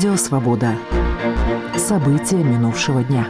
Радио «Свобода». События минувшего дня.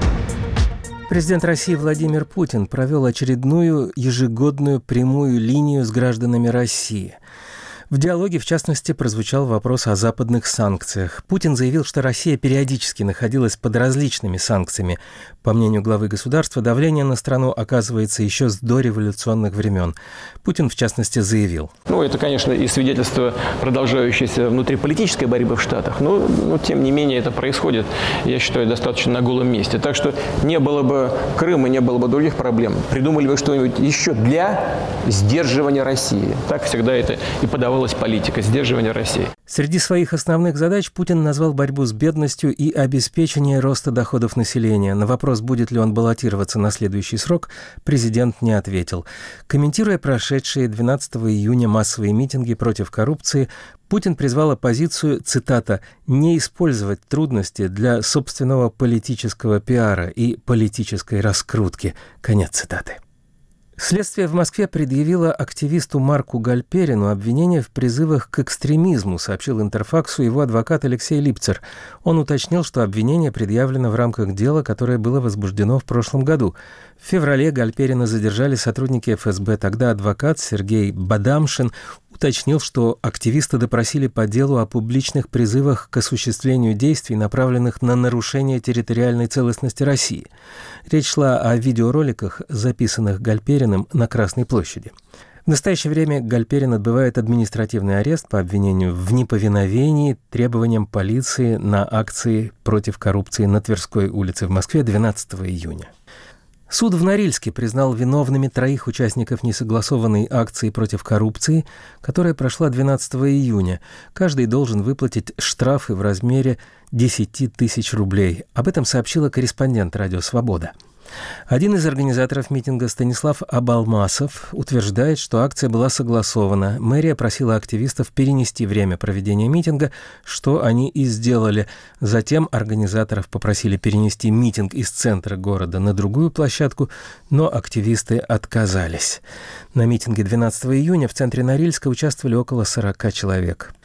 Президент России Владимир Путин провел очередную ежегодную прямую линию с гражданами России. В диалоге, в частности, прозвучал вопрос о западных санкциях. Путин заявил, что Россия периодически находилась под различными санкциями. По мнению главы государства, давление на страну оказывается еще с дореволюционных времен. Путин, в частности, заявил. Это, конечно, и свидетельство продолжающейся внутриполитической борьбы в Штатах, но тем не менее это происходит, я считаю, достаточно на голом месте. Так что не было бы Крыма, не было бы других проблем. Придумали бы что-нибудь еще для сдерживания России. Так всегда это и подавалось политика сдерживания России. Среди своих основных задач Путин назвал борьбу с бедностью и обеспечение роста доходов населения. На вопрос, будет ли он баллотироваться на следующий срок, президент не ответил. Комментируя прошедшие 12 июня массовые митинги против коррупции, Путин призвал оппозицию, цитата, «не использовать трудности для собственного политического пиара и политической раскрутки». Конец цитаты. Следствие в Москве предъявило активисту Марку Гальперину обвинение в призывах к экстремизму, сообщил Интерфаксу его адвокат Алексей Липцер. Он уточнил, что обвинение предъявлено в рамках дела, которое было возбуждено в прошлом году. В феврале Гальперина задержали сотрудники ФСБ. Тогда адвокат Сергей Бадамшин уточнил, что активисты допросили по делу о публичных призывах к осуществлению действий, направленных на нарушение территориальной целостности России. Речь шла о видеороликах, записанных Гальпериным на Красной площади. В настоящее время Гальперин отбывает административный арест по обвинению в неповиновении требованиям полиции на акции против коррупции на Тверской улице в Москве 12 июня. Суд в Норильске признал виновными 3 участников несогласованной акции против коррупции, которая прошла 12 июня. Каждый должен выплатить штрафы в размере 10 тысяч рублей. Об этом сообщила корреспондент «Радио Свобода». Один из организаторов митинга, Станислав Абалмасов, утверждает, что акция была согласована. Мэрия просила активистов перенести время проведения митинга, что они и сделали. Затем организаторов попросили перенести митинг из центра города на другую площадку, но активисты отказались. На митинге 12 июня в центре Норильска участвовали около 40 человек.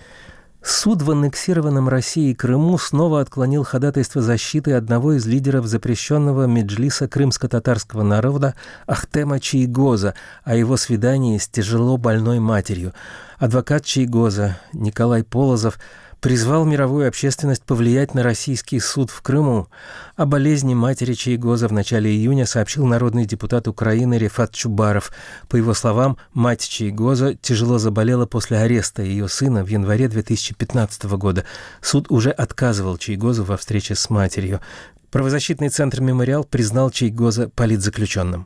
Суд в аннексированном Россией Крыму снова отклонил ходатайство защиты одного из лидеров запрещенного меджлиса крымско-татарского народа Ахтема Чийгоза о его свидании с тяжело больной матерью. Адвокат Чийгоза Николай Полозов призвал мировую общественность повлиять на российский суд в Крыму. О болезни матери Чийгоза в начале июня сообщил народный депутат Украины Рефат Чубаров. По его словам, мать Чийгоза тяжело заболела после ареста ее сына в январе 2015 года. Суд уже отказывал Чийгозу во встрече с матерью. Правозащитный центр «Мемориал» признал Чийгоза политзаключенным.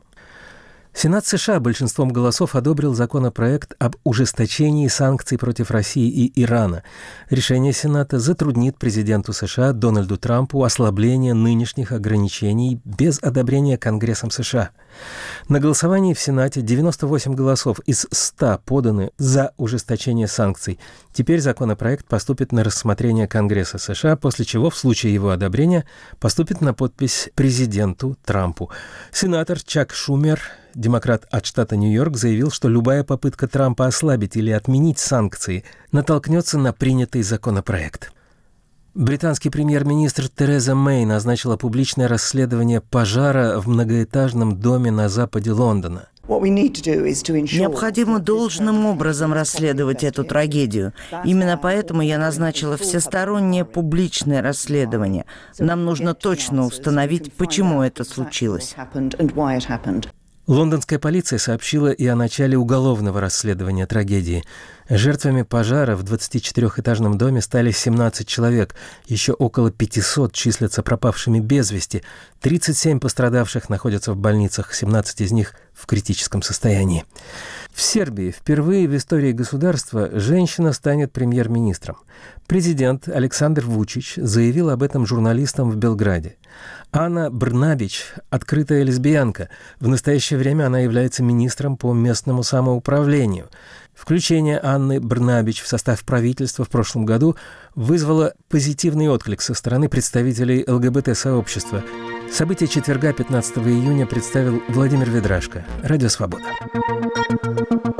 Сенат США большинством голосов одобрил законопроект об ужесточении санкций против России и Ирана. Решение Сената затруднит президенту США Дональду Трампу ослабление нынешних ограничений без одобрения Конгрессом США. На голосовании в Сенате 98 голосов из 100 поданы за ужесточение санкций. Теперь законопроект поступит на рассмотрение Конгресса США, после чего, в случае его одобрения, поступит на подпись президенту Трампу. Сенатор Чак Шумер, демократ от штата Нью-Йорк, заявил, что любая попытка Трампа ослабить или отменить санкции натолкнется на принятый законопроект. Британский премьер-министр Тереза Мэй назначила публичное расследование пожара в многоэтажном доме на западе Лондона. Необходимо должным образом расследовать эту трагедию. Именно поэтому я назначила всестороннее публичное расследование. Нам нужно точно установить, почему это случилось. Лондонская полиция сообщила и о начале уголовного расследования трагедии. Жертвами пожара в 24-этажном доме стали 17 человек. Еще около 500 числятся пропавшими без вести. 37 пострадавших находятся в больницах, 17 из них в критическом состоянии. В Сербии впервые в истории государства женщина станет премьер-министром. Президент Александр Вучич заявил об этом журналистам в Белграде. Ана Брнабич – открытая лесбиянка. В настоящее время она является министром по местному самоуправлению. Включение Анны Брнабич в состав правительства в прошлом году вызвало позитивный отклик со стороны представителей ЛГБТ-сообщества. События четверга, 15 июня, представил Владимир Ведрашко. Радио «Свобода».